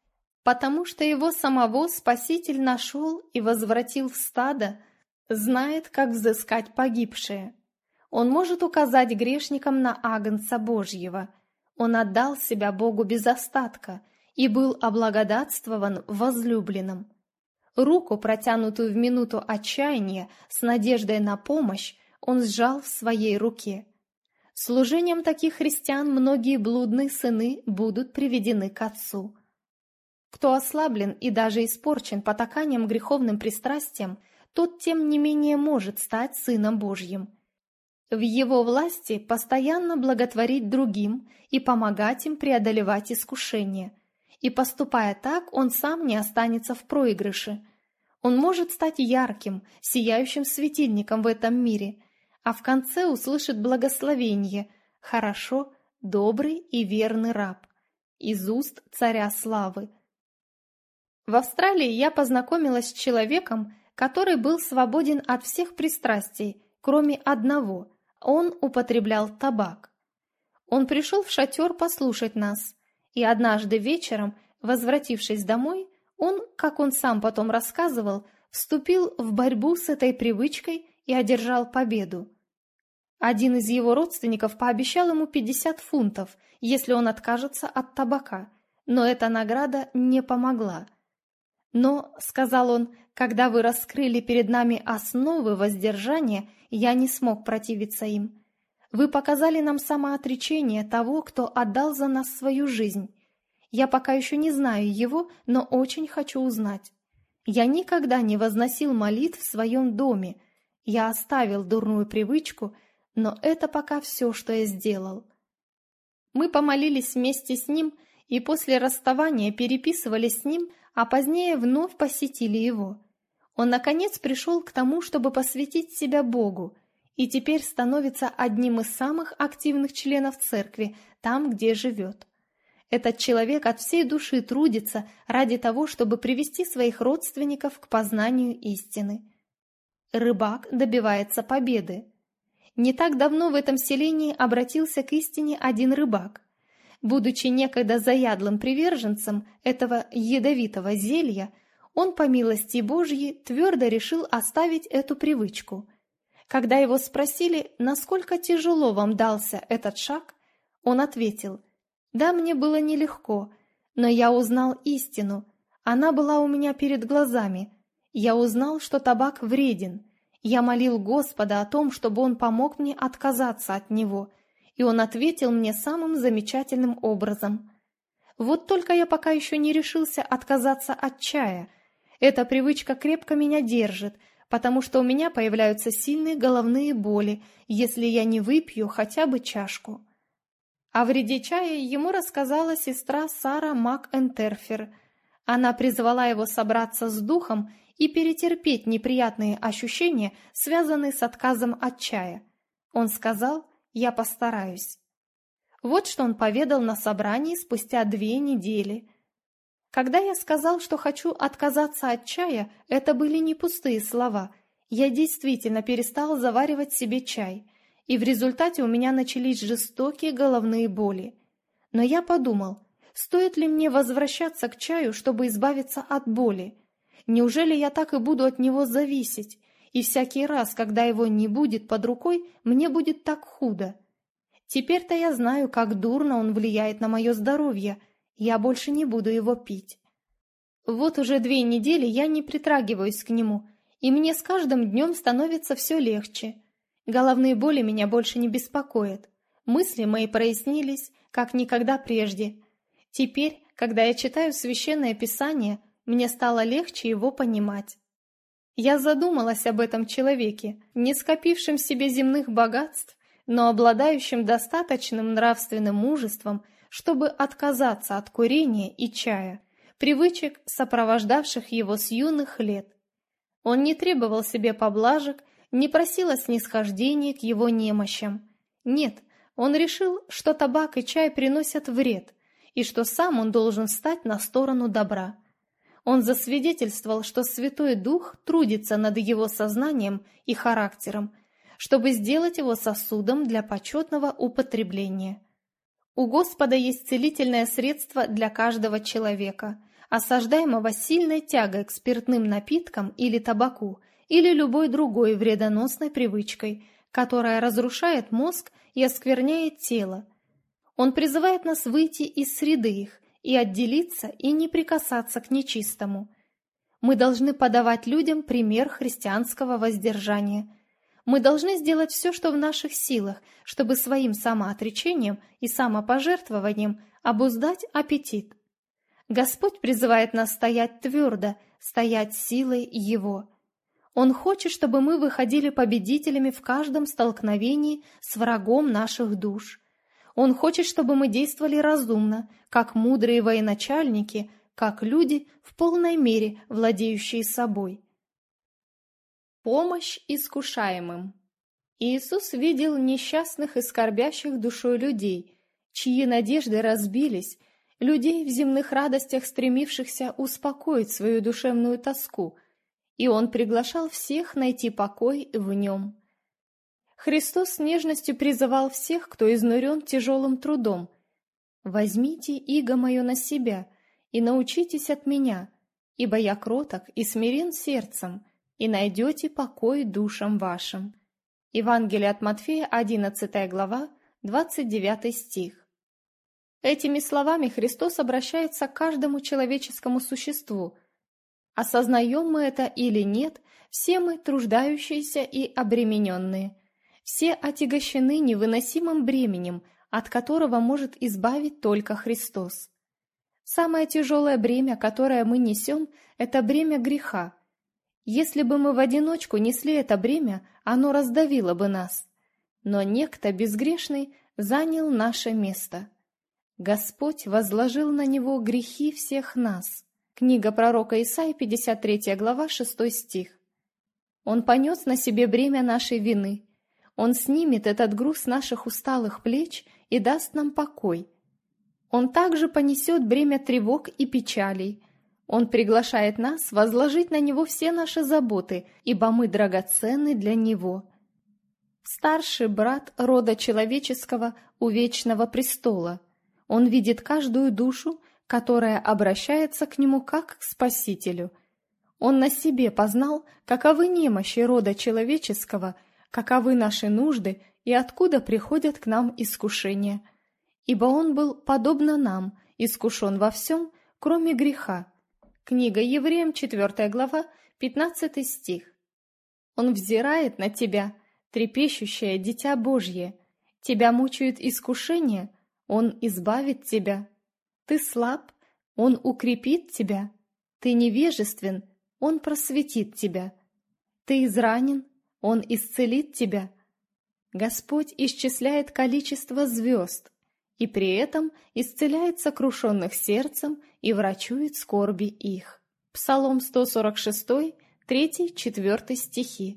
потому что его самого Спаситель нашел и возвратил в стадо, знает, как взыскать погибшее. Он может указать грешникам на Агнца Божьего. Он отдал себя Богу без остатка и был облагодатствован возлюбленным. Руку, протянутую в минуту отчаяния с надеждой на помощь, он сжал в своей руке. Служением таких христиан многие блудные сыны будут приведены к Отцу. Кто ослаблен и даже испорчен потаканием греховным пристрастием, тот тем не менее может стать Сыном Божьим. В его власти постоянно благотворить другим и помогать им преодолевать искушения. И поступая так, он сам не останется в проигрыше. Он может стать ярким, сияющим светильником в этом мире, а в конце услышит благословение: «Хорошо, добрый и верный раб» из уст Царя Славы. В Австралии я познакомилась с человеком, который был свободен от всех пристрастий, кроме одного – он употреблял табак. Он пришел в шатер послушать нас, и однажды вечером, возвратившись домой, он, как он сам потом рассказывал, вступил в борьбу с этой привычкой и одержал победу. Один из его родственников пообещал ему пятьдесят фунтов, если он откажется от табака, но эта награда не помогла. «Но, — сказал он, — когда вы раскрыли перед нами основы воздержания, я не смог противиться им. Вы показали нам самоотречение того, кто отдал за нас свою жизнь. Я пока еще не знаю его, но очень хочу узнать. Я никогда не возносил молитв в своем доме. Я оставил дурную привычку, но это пока все, что я сделал». Мы помолились вместе с ним и после расставания переписывались с ним, а позднее вновь посетили его. Он, наконец, пришел к тому, чтобы посвятить себя Богу, и теперь становится одним из самых активных членов церкви, там, где живет. Этот человек от всей души трудится ради того, чтобы привести своих родственников к познанию истины. Рыбак добивается победы. Не так давно в этом селении обратился к истине один рыбак. Будучи некогда заядлым приверженцем этого ядовитого зелья, он, по милости Божьей, твердо решил оставить эту привычку. Когда его спросили, насколько тяжело вам дался этот шаг, он ответил: «Да, мне было нелегко, но я узнал истину, она была у меня перед глазами. Я узнал, что табак вреден. Я молил Господа о том, чтобы Он помог мне отказаться от него, и Он ответил мне самым замечательным образом. Вот только я пока еще не решился отказаться от чая. Эта привычка крепко меня держит, потому что у меня появляются сильные головные боли, если я не выпью хотя бы чашку». О вреде чая ему рассказала сестра Сара МакЭнтерфер. Она призвала его собраться с духом и перетерпеть неприятные ощущения, связанные с отказом от чая. Он сказал: «Я постараюсь». Вот что он поведал на собрании спустя две недели. Когда я сказал, что хочу отказаться от чая, это были не пустые слова. Я действительно перестал заваривать себе чай, и в результате у меня начались жестокие головные боли. Но я подумал, стоит ли мне возвращаться к чаю, чтобы избавиться от боли? Неужели я так и буду от него зависеть, и всякий раз, когда его не будет под рукой, мне будет так худо? Теперь-то я знаю, как дурно он влияет на мое здоровье, я больше не буду его пить. Вот уже две недели я не притрагиваюсь к нему, и мне с каждым днем становится все легче. Головные боли меня больше не беспокоят. Мысли мои прояснились, как никогда прежде. Теперь, когда я читаю Священное Писание, мне стало легче его понимать. Я задумалась об этом человеке, не скопившем в себе земных богатств, но обладающем достаточным нравственным мужеством, чтобы отказаться от курения и чая, привычек, сопровождавших его с юных лет. Он не требовал себе поблажек, не просил о снисхождении к его немощам. Нет, он решил, что табак и чай приносят вред, и что сам он должен встать на сторону добра. Он засвидетельствовал, что Святой Дух трудится над его сознанием и характером, чтобы сделать его сосудом для почетного употребления. У Господа есть целительное средство для каждого человека, осаждаемого сильной тягой к спиртным напиткам или табаку, или любой другой вредоносной привычкой, которая разрушает мозг и оскверняет тело. Он призывает нас выйти из среды их и отделиться и не прикасаться к нечистому. Мы должны подавать людям пример христианского воздержания. Мы должны сделать все, что в наших силах, чтобы своим самоотречением и самопожертвованием обуздать аппетит. Господь призывает нас стоять твердо, стоять силой Его. Он хочет, чтобы мы выходили победителями в каждом столкновении с врагом наших душ. Он хочет, чтобы мы действовали разумно, как мудрые военачальники, как люди, в полной мере владеющие собой. Помощь искушаемым. Иисус видел несчастных и скорбящих душой людей, чьи надежды разбились, людей в земных радостях, стремившихся успокоить свою душевную тоску, и Он приглашал всех найти покой в Нем. Христос с нежностью призывал всех, кто изнурен тяжелым трудом: «Возьмите иго мое на себя и научитесь от меня, ибо я кроток и смирен сердцем, и найдете покой душам вашим». Евангелие от Матфея, одиннадцатая глава, двадцать девятый стих. Этими словами Христос обращается к каждому человеческому существу. Осознаем мы это или нет, все мы труждающиеся и обремененные. Все отягощены невыносимым бременем, от которого может избавить только Христос. Самое тяжелое бремя, которое мы несем, это бремя греха. Если бы мы в одиночку несли это бремя, оно раздавило бы нас. Но некто безгрешный занял наше место. Господь возложил на него грехи всех нас. Книга пророка Исаии, пятьдесят третья глава, шестой стих. Он понес на себе бремя нашей вины. Он снимет этот груз наших усталых плеч и даст нам покой. Он также понесет бремя тревог и печалей. Он приглашает нас возложить на Него все наши заботы, ибо мы драгоценны для Него. Старший брат рода человеческого у вечного престола. Он видит каждую душу, которая обращается к Нему как к Спасителю. Он на себе познал, каковы немощи рода человеческого, каковы наши нужды и откуда приходят к нам искушения. Ибо Он был, подобно нам, искушен во всем, кроме греха. Книга Евреям, четвертая глава, пятнадцатый стих. Он взирает на тебя, трепещущее дитя Божье. Тебя мучают искушения, Он избавит тебя. Ты слаб, Он укрепит тебя. Ты невежествен, Он просветит тебя. Ты изранен, Он исцелит тебя. Господь исчисляет количество звезд, и при этом исцеляет сокрушенных сердцем и врачует скорби их. Псалом сто сорок шесть, третий, четвертый стихи.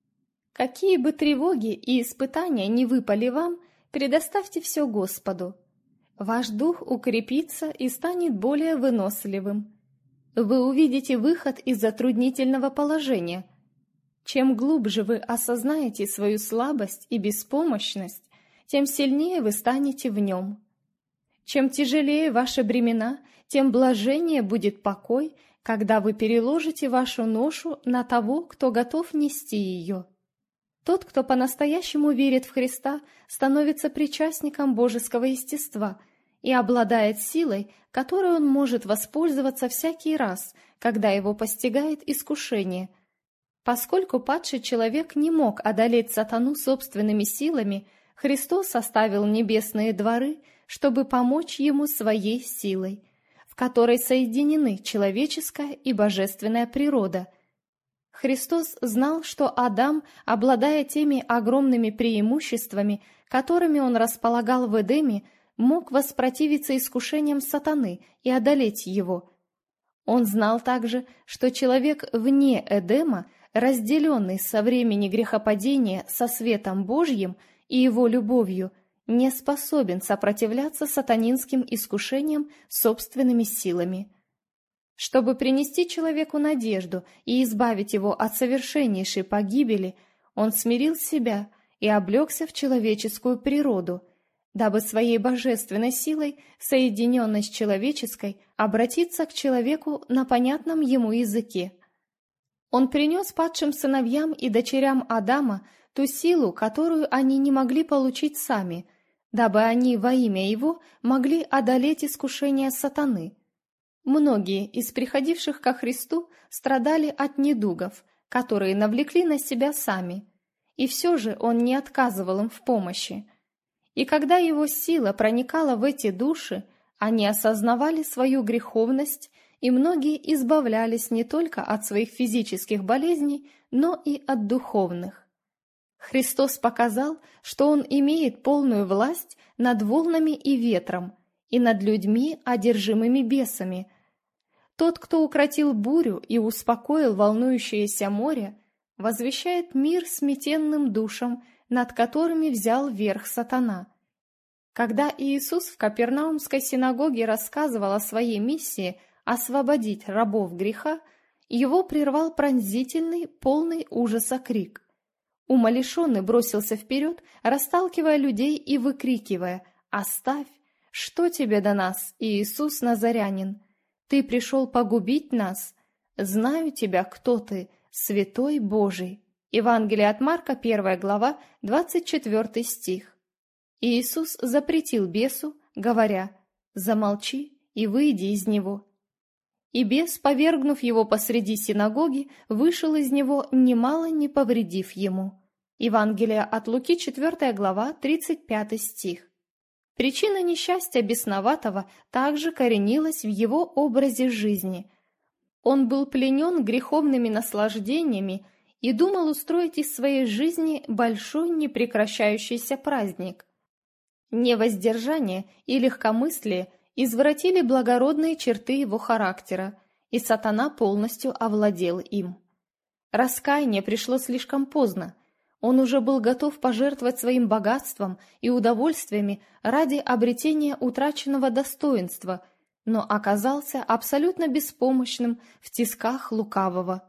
Какие бы тревоги и испытания ни выпали вам, предоставьте все Господу. Ваш дух укрепится и станет более выносливым. Вы увидите выход из затруднительного положения. Чем глубже вы осознаете свою слабость и беспомощность, тем сильнее вы станете в нем. Чем тяжелее ваши бремена, тем блаженнее будет покой, когда вы переложите вашу ношу на того, кто готов нести ее. Тот, кто по-настоящему верит в Христа, становится причастником божеского естества и обладает силой, которой он может воспользоваться всякий раз, когда его постигает искушение. Поскольку падший человек не мог одолеть сатану собственными силами, Христос оставил небесные дворы, чтобы помочь ему своей силой, в которой соединены человеческая и божественная природа. Христос знал, что Адам, обладая теми огромными преимуществами, которыми он располагал в Эдеме, мог воспротивиться искушениям сатаны и одолеть его. Он знал также, что человек вне Эдема, разделенный со времени грехопадения со светом Божьим и его любовью, не способен сопротивляться сатанинским искушениям собственными силами. Чтобы принести человеку надежду и избавить его от совершеннейшей погибели, он смирил себя и облегся в человеческую природу, дабы своей божественной силой, соединенной с человеческой, обратиться к человеку на понятном ему языке. Он принес падшим сыновьям и дочерям Адама ту силу, которую они не могли получить сами, дабы они во имя Его могли одолеть искушения сатаны. Многие из приходивших ко Христу страдали от недугов, которые навлекли на себя сами, и все же Он не отказывал им в помощи. И когда Его сила проникала в эти души, они осознавали свою греховность, и многие избавлялись не только от своих физических болезней, но и от духовных. Христос показал, что Он имеет полную власть над волнами и ветром, и над людьми, одержимыми бесами. Тот, кто укротил бурю и успокоил волнующееся море, возвещает мир сметенным душам, над которыми взял верх сатана. Когда Иисус в Капернаумской синагоге рассказывал о своей миссии освободить рабов греха, его прервал пронзительный, полный ужаса крик. Умалишенный бросился вперед, расталкивая людей и выкрикивая: «Оставь! Что тебе до нас, Иисус Назарянин? Ты пришел погубить нас? Знаю тебя, кто ты, Святой Божий». Евангелие от Марка, первая глава, двадцать четвёртый стих. Иисус запретил бесу, говоря: «Замолчи и выйди из него». И бес, повергнув его посреди синагоги, вышел из него, немало не повредив ему. Евангелие от Луки, четвёртая глава, тридцать пятый стих. Причина несчастья бесноватого также коренилась в его образе жизни. Он был пленен греховными наслаждениями и думал устроить из своей жизни большой непрекращающийся праздник. Невоздержание и легкомыслие извратили благородные черты его характера, и сатана полностью овладел им. Раскаяние пришло слишком поздно. Он уже был готов пожертвовать своим богатством и удовольствиями ради обретения утраченного достоинства, но оказался абсолютно беспомощным в тисках лукавого.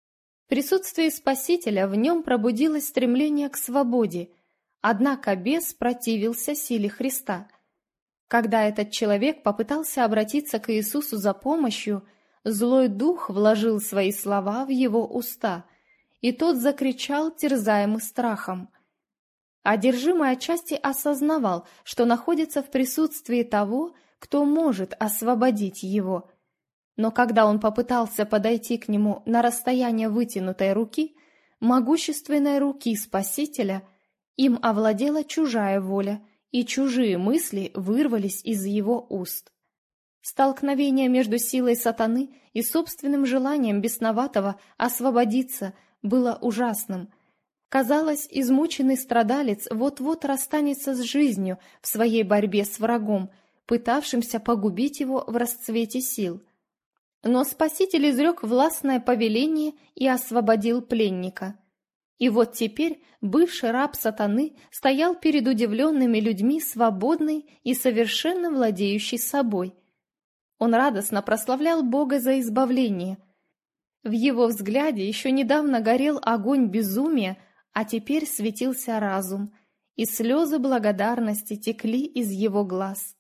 В присутствии Спасителя в нем пробудилось стремление к свободе, однако бес противился силе Христа. Когда этот человек попытался обратиться к Иисусу за помощью, злой дух вложил свои слова в его уста, и тот закричал, терзаемый страхом. Одержимый отчасти осознавал, что находится в присутствии того, кто может освободить его. Но когда он попытался подойти к нему на расстояние вытянутой руки, могущественной руки Спасителя, им овладела чужая воля, и чужие мысли вырвались из его уст. Столкновение между силой сатаны и собственным желанием бесноватого освободиться было ужасным. Казалось, измученный страдалец вот-вот расстанется с жизнью в своей борьбе с врагом, пытавшимся погубить его в расцвете сил. Но Спаситель изрек властное повеление и освободил пленника. И вот теперь бывший раб сатаны стоял перед удивленными людьми свободный и совершенно владеющий собой. Он радостно прославлял Бога за избавление. В его взгляде еще недавно горел огонь безумия, а теперь светился разум, и слезы благодарности текли из его глаз.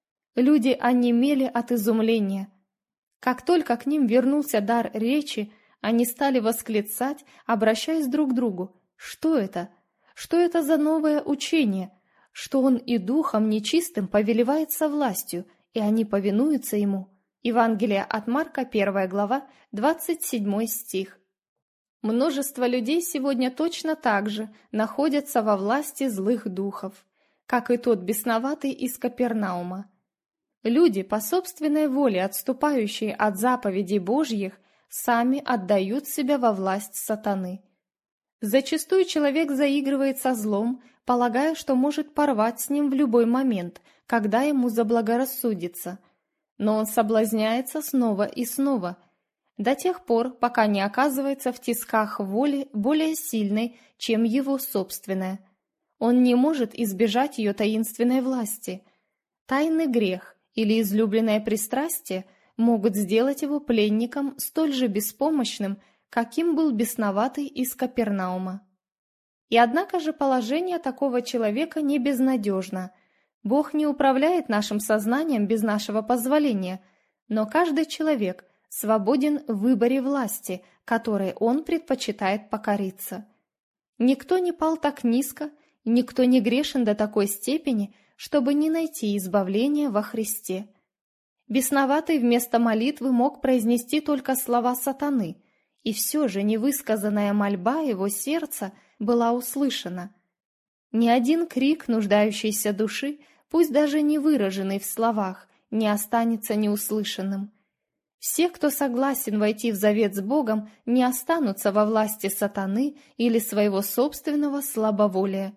Люди онемели от изумления. Как только к ним вернулся дар речи, они стали восклицать, обращаясь друг к другу: «Что это? Что это за новое учение? Что он и духом нечистым повелевает со властью, и они повинуются ему». Евангелие от Марка, первая глава, двадцать седьмой стих. Множество людей сегодня точно так же находятся во власти злых духов, как и тот бесноватый из Капернаума. Люди, по собственной воле отступающие от заповедей Божьих, сами отдают себя во власть сатаны. Зачастую человек заигрывает со злом, полагая, что может порвать с ним в любой момент, когда ему заблагорассудится. Но он соблазняется снова и снова, до тех пор, пока не оказывается в тисках воли более сильной, чем его собственная. Он не может избежать ее таинственной власти. Тайный грех или излюбленное пристрастие могут сделать его пленником столь же беспомощным, каким был бесноватый из Капернаума. И однако же положение такого человека не безнадежно. Бог не управляет нашим сознанием без нашего позволения, но каждый человек свободен в выборе власти, которой он предпочитает покориться. Никто не пал так низко, никто не грешен до такой степени, чтобы не найти избавления во Христе. Бесноватый вместо молитвы мог произнести только слова сатаны, и все же невысказанная мольба его сердца была услышана. Ни один крик нуждающейся души, пусть даже не выраженный в словах, не останется неуслышанным. Все, кто согласен войти в завет с Богом, не останутся во власти сатаны или своего собственного слабоволия.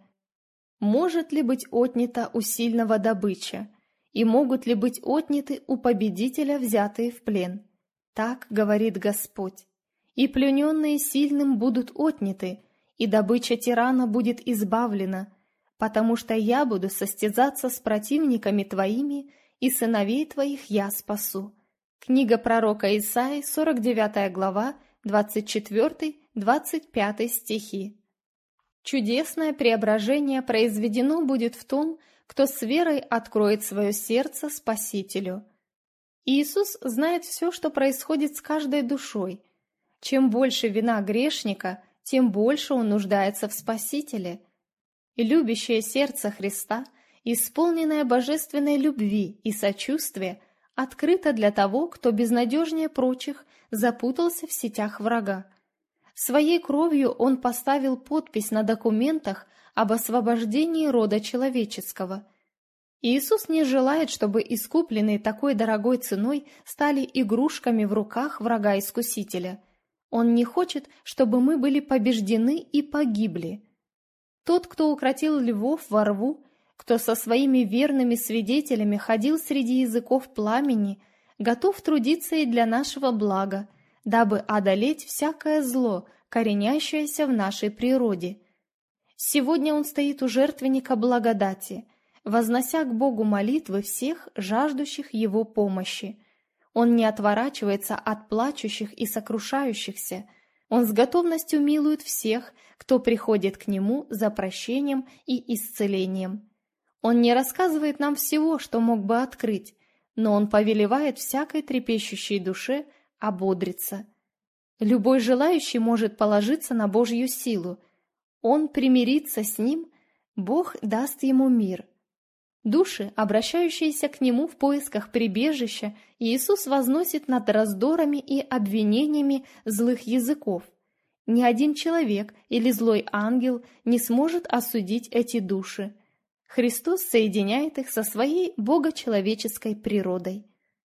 Может ли быть отнята у сильного добыча? И могут ли быть отняты у победителя, взятые в плен? Так говорит Господь. И плененные сильным будут отняты, и добыча тирана будет избавлена, потому что я буду состязаться с противниками твоими, и сыновей твоих я спасу. Книга пророка Исаии, сорок девятая глава, двадцать четвёртый — двадцать пятый стихи. Чудесное преображение произведено будет в том, кто с верой откроет свое сердце Спасителю. Иисус знает все, что происходит с каждой душой. Чем больше вина грешника, тем больше он нуждается в Спасителе. И любящее сердце Христа, исполненное божественной любви и сочувствия, открыто для того, кто безнадежнее прочих запутался в сетях врага. Своей кровью он поставил подпись на документах об освобождении рода человеческого. Иисус не желает, чтобы искупленные такой дорогой ценой стали игрушками в руках врага-искусителя. Он не хочет, чтобы мы были побеждены и погибли. Тот, кто укротил львов во рву, кто со своими верными свидетелями ходил среди языков пламени, готов трудиться и для нашего блага, дабы одолеть всякое зло, коренящееся в нашей природе. Сегодня он стоит у жертвенника благодати, вознося к Богу молитвы всех, жаждущих Его помощи. Он не отворачивается от плачущих и сокрушающихся. Он с готовностью милует всех, кто приходит к Нему за прощением и исцелением. Он не рассказывает нам всего, что мог бы открыть, но Он повелевает всякой трепещущей душе ободриться. Любой желающий может положиться на Божью силу. Он примирится с Ним, Бог даст ему мир. Души, обращающиеся к Нему в поисках прибежища, Иисус возносит над раздорами и обвинениями злых языков. Ни один человек или злой ангел не сможет осудить эти души. Христос соединяет их со своей богочеловеческой природой.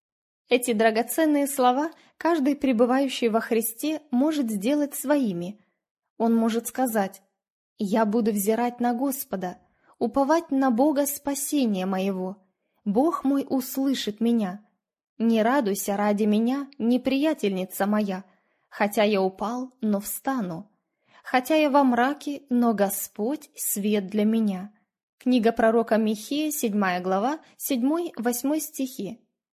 Эти драгоценные слова каждый пребывающий во Христе может сделать своими. Он может сказать: «Я буду взирать на Господа, уповать на Бога спасения моего. Бог мой услышит меня. Не радуйся ради меня, неприятельница моя, хотя я упал, но встану. Хотя я во мраке, но Господь свет для меня». Книга пророка Михея, седьмая глава, седьмой-восьмой стихи.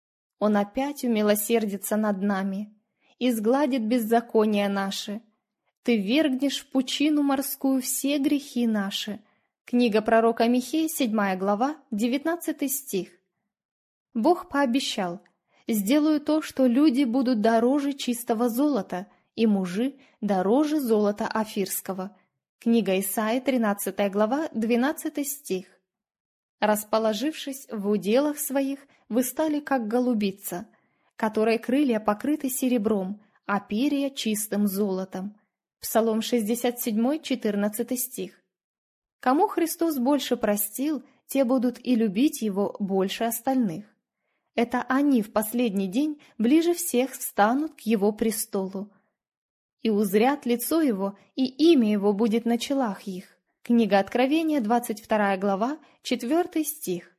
Он опять умилосердится над нами, изгладит беззакония наши. Ты ввергнешь в пучину морскую все грехи наши. Книга пророка Михея, седьмая глава, девятнадцатый стих. Бог пообещал: «Сделаю то, что люди будут дороже чистого золота, и мужи дороже золота офирского». Книга Исаии, тринадцатая глава, двенадцатый стих. Расположившись в уделах своих, вы стали как голубица, которой крылья покрыты серебром, а перья чистым золотом. Псалом шестьдесят семь, четырнадцатый стих. Кому Христос больше простил, те будут и любить Его больше остальных. Это они в последний день ближе всех встанут к Его престолу. И узрят лицо Его, и имя Его будет на челах их. Книга Откровения, двадцать вторая глава, четвертый стих.